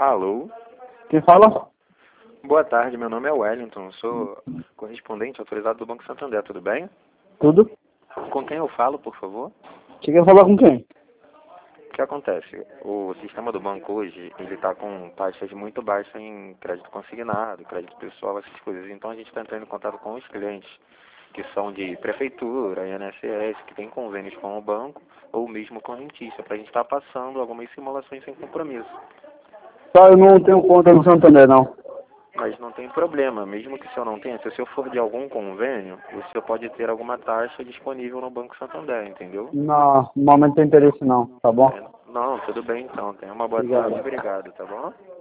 Alô? Quem fala? Boa tarde, meu nome é Wellington, sou correspondente autorizado do Banco Santander, tudo bem? Tudo? Com quem eu falo, por favor? Você quer falar com quem? O que acontece? O sistema do banco hoje, ele está com taxas muito baixas em crédito consignado, crédito pessoal, essas coisas. Então a gente está entrando em contato com os clientes que são de prefeitura, INSS, que tem convênios com o banco ou mesmo com a rentista, para a gente estar passando algumas simulações sem compromisso. Tá, eu não tenho conta no Santander, não. Mas não tem problema, mesmo que o senhor não tenha, se o senhor for de algum convênio, o senhor pode ter alguma taxa disponível no Banco Santander, entendeu? Não, no momento não tem interesse não, tá bom? Não, tudo bem então. Tenha uma boa tarde, Obrigado. obrigado, tá bom?